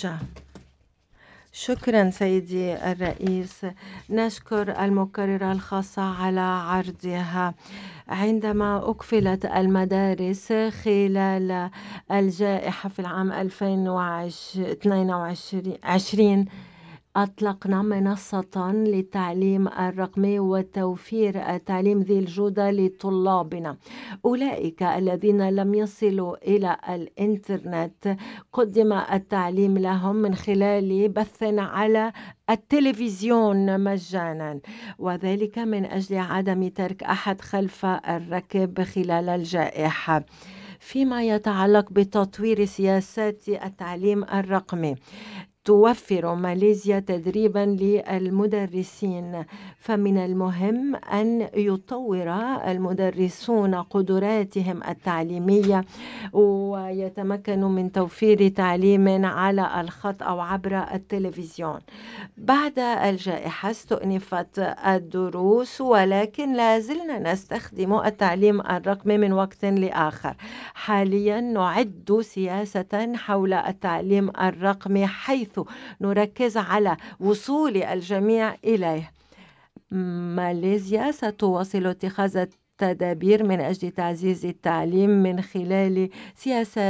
الشاشة. شكرا سيدي الرئيس. نشكر المكررة الخاصة على عرضها. عندما أقفلت المدارس خلال الجائحة في العام 2022 أطلقنا منصة للتعليم الرقمي وتوفير التعليم ذي الجودة لطلابنا. أولئك الذين لم يصلوا إلى الإنترنت قدم التعليم لهم من خلال بث على التلفزيون مجانا، وذلك من أجل عدم ترك أحد خلف الركب خلال الجائحة. فيما يتعلق بتطوير سياسات التعليم الرقمي، توفر ماليزيا تدريبا للمدرسين، فمن المهم أن يطور المدرسون قدراتهم التعليمية ويتمكنوا من توفير تعليم على الخط أو عبر التلفزيون. بعد الجائحة استؤنفت الدروس، ولكن لا زلنا نستخدم التعليم الرقمي من وقت لآخر. حاليا نعد سياسة حول التعليم الرقمي حيث نركز على وصول الجميع إليه. ماليزيا ستواصل اتخاذ التدابير من أجل تعزيز التعليم من خلال سياسات